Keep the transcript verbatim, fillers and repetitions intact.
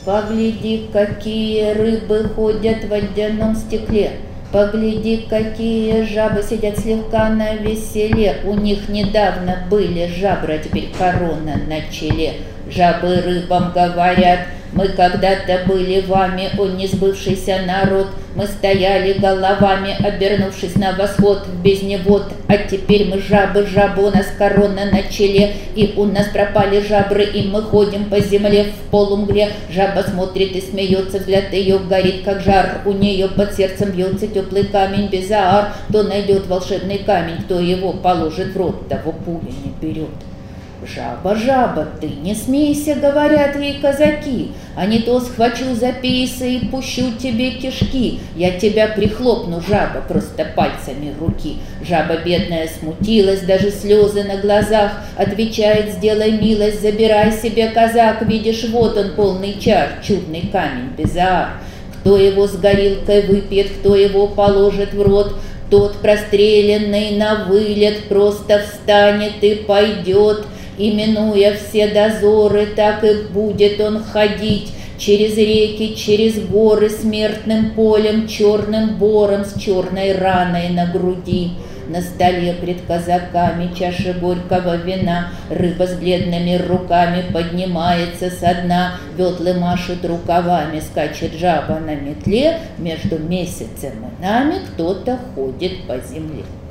Погляди, какие рыбы ходят в водяном стекле. Погляди, какие жабы сидят слегка на веселе. У них недавно были жабры, а теперь корона на челе. Жабы рыбам говорят: мы когда-то были вами, о несбывшийся народ. Мы стояли головами, обернувшись на восход в бездне вод. А теперь мы жабы, жабы, у нас корона на челе. И у нас пропали жабры, и мы ходим по земле в полумгле. Жаба смотрит и смеется, взгляд ее горит, как жар. У нее под сердцем бьется теплый камень Безаар. Кто найдет волшебный камень, кто его положит в рот, того пуля не берет. «Жаба, жаба, ты не смейся», — говорят ей казаки, «а не то схвачу за пейсы и пущу тебе кишки. Я тебя прихлопну, жаба, просто пальцами руки». Жаба бедная смутилась, даже слезы на глазах, отвечает: «Сделай милость, забирай себе, казак, видишь, вот он, полный чар, чудный камень Безаар. Кто его с горилкой выпьет, кто его положит в рот, тот, простреленный на вылет, просто встанет и пойдет. И, минуя все дозоры, так и будет он ходить через реки, через горы, смертным полем, черным бором с черной раной на груди. На столе пред казаками чаша горького вина, рыба с бледными руками поднимается со дна, ветлы машут рукавами, скачет жаба на метле, между месяцем и нами кто-то ходит по земле.